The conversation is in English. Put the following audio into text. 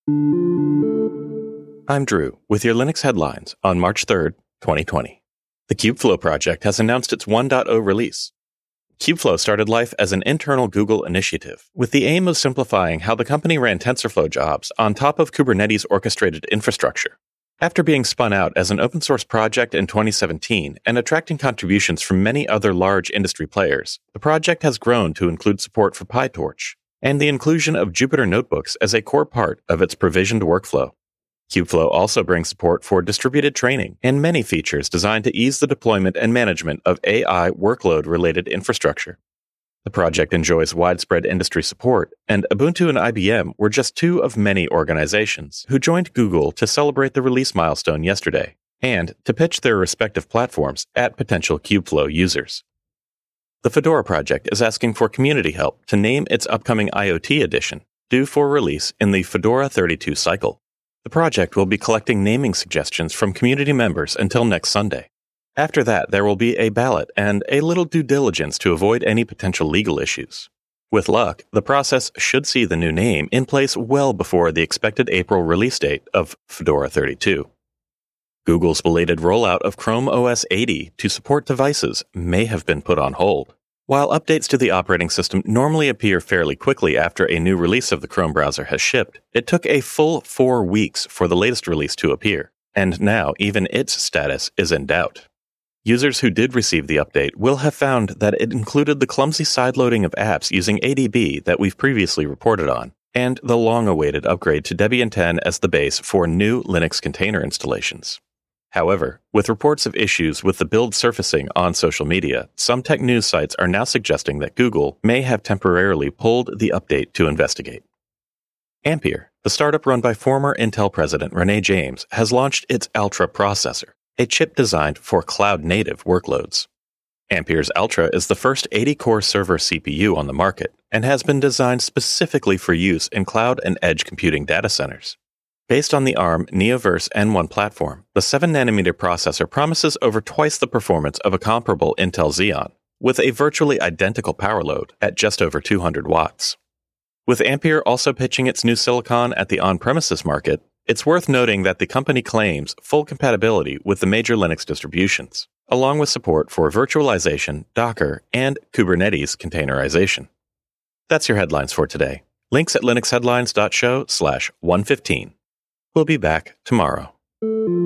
I'm Drew with your Linux headlines on March 3rd, 2020. The Kubeflow project has announced its 1.0 release. Kubeflow started life as an internal Google initiative with the aim of simplifying how the company ran TensorFlow jobs on top of Kubernetes orchestrated infrastructure. After being spun out as an open source project in 2017 and attracting contributions from many other large industry players, the project has grown to include support for PyTorch and the inclusion of Jupyter Notebooks as a core part of its provisioned workflow. Kubeflow also brings support for distributed training and many features designed to ease the deployment and management of AI workload-related infrastructure. The project enjoys widespread industry support, and Ubuntu and IBM were just two of many organizations who joined Google to celebrate the release milestone yesterday and to pitch their respective platforms at potential Kubeflow users. The Fedora project is asking for community help to name its upcoming IoT edition, due for release in the Fedora 32 cycle. The project will be collecting naming suggestions from community members until next Sunday. After that, there will be a ballot and a little due diligence to avoid any potential legal issues. With luck, the process should see the new name in place well before the expected April release date of Fedora 32. Google's belated rollout of Chrome OS 80 to support devices may have been put on hold. While updates to the operating system normally appear fairly quickly after a new release of the Chrome browser has shipped, it took a full 4 weeks for the latest release to appear, and now even its status is in doubt. Users who did receive the update will have found that it included the clumsy sideloading of apps using ADB that we've previously reported on, and the long-awaited upgrade to Debian 10 as the base for new Linux container installations. However, with reports of issues with the build surfacing on social media, some tech news sites are now suggesting that Google may have temporarily pulled the update to investigate. Ampere, the startup run by former Intel president Renee James, has launched its Altra processor, a chip designed for cloud-native workloads. Ampere's Altra is the first 80-core server CPU on the market and has been designed specifically for use in cloud and edge computing data centers. Based on the ARM Neoverse N1 platform, the 7nm processor promises over twice the performance of a comparable Intel Xeon, with a virtually identical power load at just over 200 watts. With Ampere also pitching its new silicon at the on-premises market, it's worth noting that the company claims full compatibility with the major Linux distributions, along with support for virtualization, Docker, and Kubernetes containerization. That's your headlines for today. Links at linuxheadlines.show/115. We'll be back tomorrow.